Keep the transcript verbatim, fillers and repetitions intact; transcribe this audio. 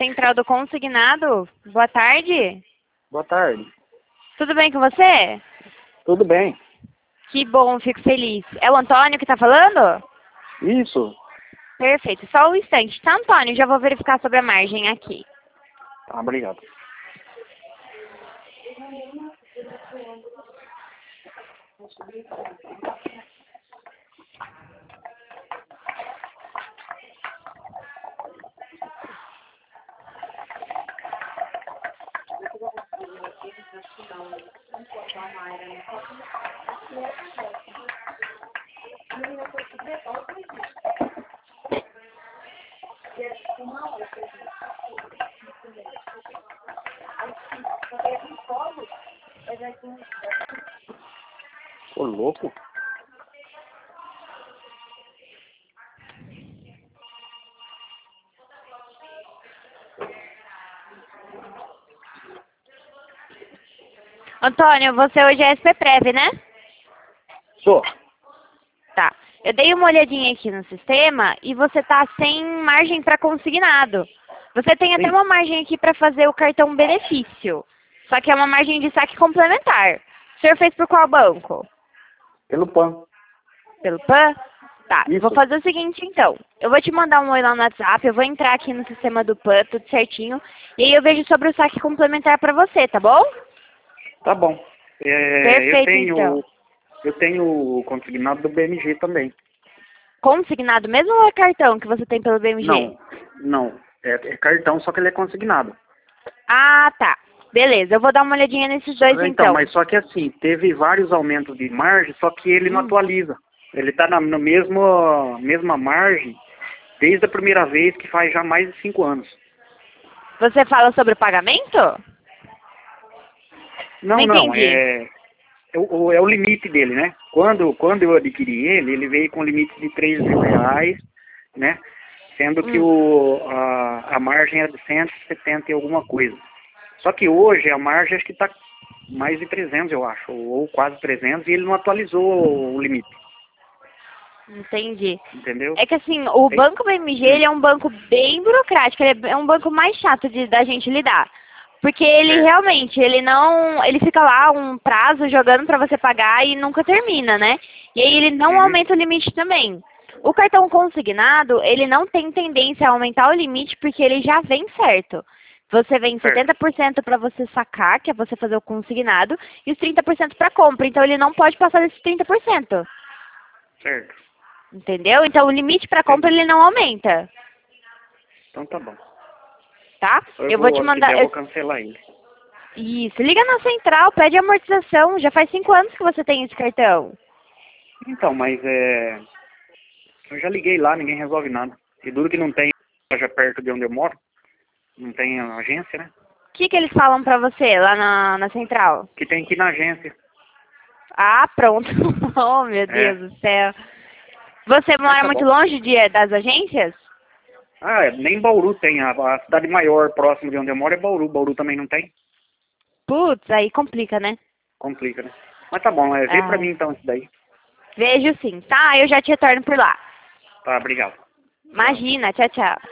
Central do Consignado. Boa tarde. Boa tarde. Tudo bem com você? Tudo bem. Que bom, fico feliz. É o Antônio que está falando? Isso. Perfeito. Só um instante, tá, Antônio? Já vou verificar sobre a margem aqui. Tá, obrigado. Ô, louco. Antônio, você hoje é S P Prev, né? Sou. Tá. Eu dei uma olhadinha aqui no sistema e você tá sem margem para consignado. Você tem até Sim. uma margem aqui para fazer o cartão benefício. Só que é uma margem de saque complementar. O senhor fez por qual banco? Pelo P A N. Pelo P A N? Tá. Isso. Vou fazer o seguinte, então. Eu vou te mandar um oi lá no WhatsApp, eu vou entrar aqui no sistema do P A N, tudo certinho. E aí eu vejo sobre o saque complementar para você, tá bom? Tá bom. É, Perfeito, eu tenho, então. eu tenho o consignado do B M G também. Consignado mesmo ou é cartão que você tem pelo B M G? Não, não. É, é cartão, só que ele é consignado. Ah, tá. Beleza, eu vou dar uma olhadinha nesses dois Então, então. mas só que assim, teve vários aumentos de margem, só que ele não Hum. atualiza. Ele tá na, na mesma, mesma margem desde a primeira vez, que faz já mais de cinco anos. Você fala sobre o pagamento? Não, Não não, entendi. é, é, o, é o limite dele, né? Quando, quando eu adquiri ele, ele veio com limite de três mil reais, né? Sendo que Hum. o, a, a margem era de cento e setenta e alguma coisa. Só que hoje a margem acho que está mais de trezentos, eu acho, ou quase trezentos, e ele não atualizou o limite, Entendi. entendeu? É que assim, o Tem- Banco B M G hum, ele é um banco bem burocrático, ele é um banco mais chato de, da gente lidar. Porque ele certo. realmente, ele não, ele fica lá um prazo jogando para você pagar e nunca termina, né? E aí ele não Uhum, aumenta o limite também. O cartão consignado, ele não tem tendência a aumentar o limite porque ele já vem certo. Você vem certo, setenta por cento para você sacar, que é você fazer o consignado, e os trinta por cento para compra. Então ele não pode passar desses trinta por cento. certo. Entendeu? Então o limite para compra Entendi. ele não aumenta, Então tá bom. tá? Eu Eu vou te vou, se der, mandar. eu eu- vou cancelar ele. Isso, liga na central, pede amortização. Já faz cinco anos que você tem esse cartão. Então, mas é, eu já liguei lá, ninguém resolve nada. E duro que não tem loja perto de onde eu moro, não tem agência, né? O que, que eles falam pra você lá na, na central? Que tem que ir na agência. Ah, pronto. Oh, meu É, Deus do céu. Você mas mora tá muito bom. longe de, das agências? Ah, é, nem Bauru tem. A, a cidade maior próxima de onde eu moro é Bauru. Bauru também não tem. Putz, aí complica, né? Complica, né? Mas tá bom, é, vê pra Ah, mim então isso daí. vejo sim, tá? Eu já te retorno por lá. Tá, obrigado. Imagina, tchau, tchau.